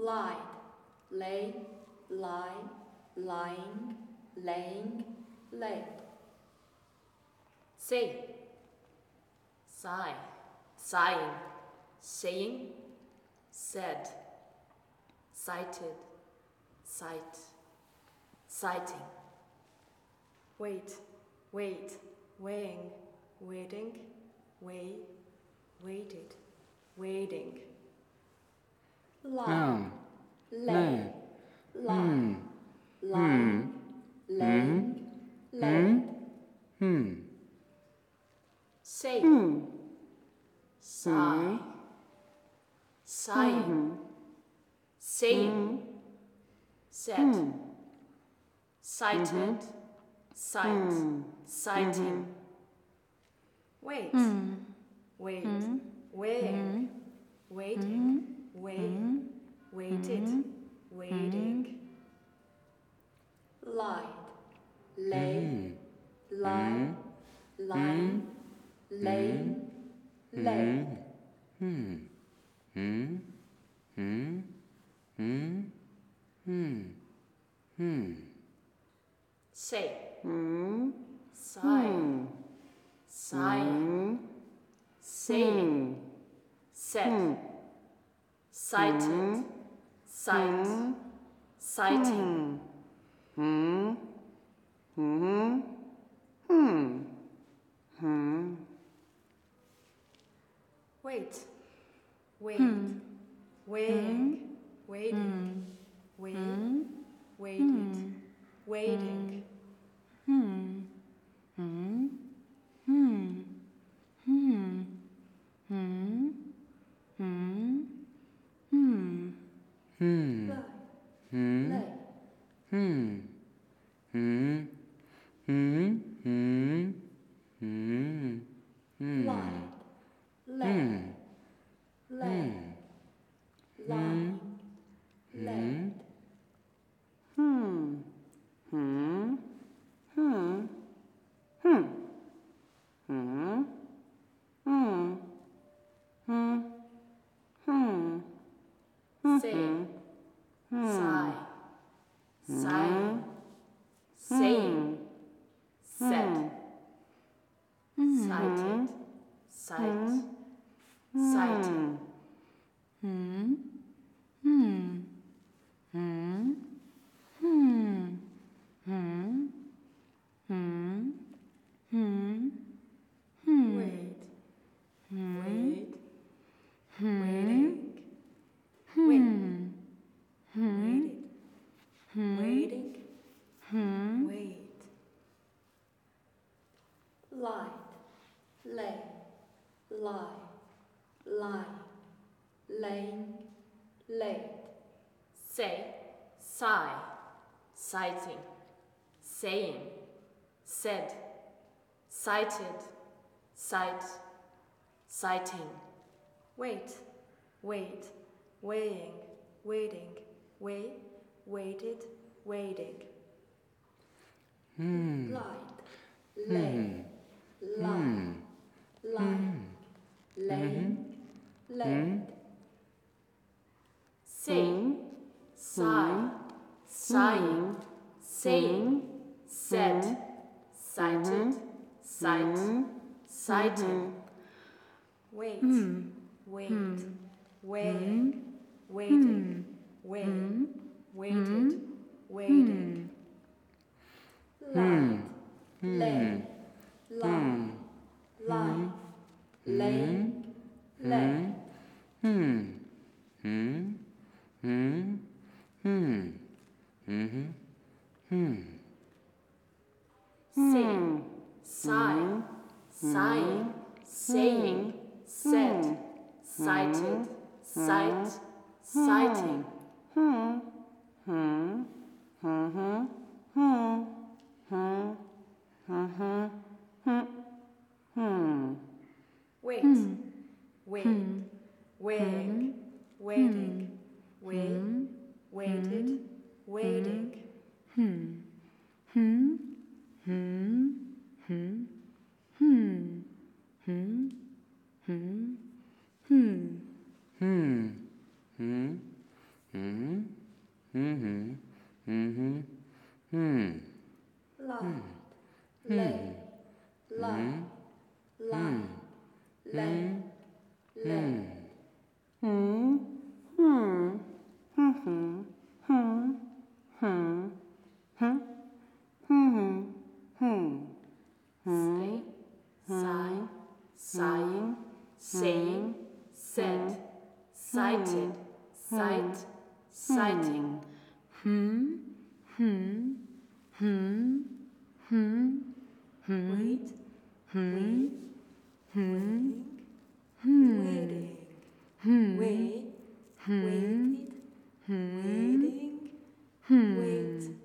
lied, lay, lie, lying, laying, laid. Say, sigh, sighing, saying, said, cited, sight, citing. Wait, wait, weighing, waiting, weigh, waited, waiting. Lie, lay, lie, lying, laying, laid. Say, sigh, sighing, saying, said, cited, sight, citing. Wait, wait, weighing, waiting, weigh, waited, waiting. Lied, lay, lie, lying, laying, laid. Say, sigh, sighing, saying, said, cited, sight, citing. Wait, wait, weighing, waiting, weigh, waited, waiting. Lied, lay, lying, laid. Say, sigh, sighing, saying, said, cited, sight, citing. Wait, wait, waiting, wait, waited, waiting, wait. Lied, lay, lie, lying, laying, laid. Say, sigh, citing, saying, said, cited, sight, citing. Wait, wait, weighing, waiting, weigh, waited, waiting. Lied, lay, lie, lying, laying, laid. Say, sigh, sighing, saying, said, cited, sight, citing. Wait, wait, weighing, waiting, weigh, waited, waiting. Lied, lay, lie, lying, laying, laid. Say, sigh, sighing, saying, said, cited, sight, citing. Wait, wait, weighing, waiting, weigh, waited, waiting. Lied, lay, lay, say, sigh, sighing, saying, said, sighted, sight, sighting. Wait, wait, waiting, waiting, wait, waited, waiting, wait,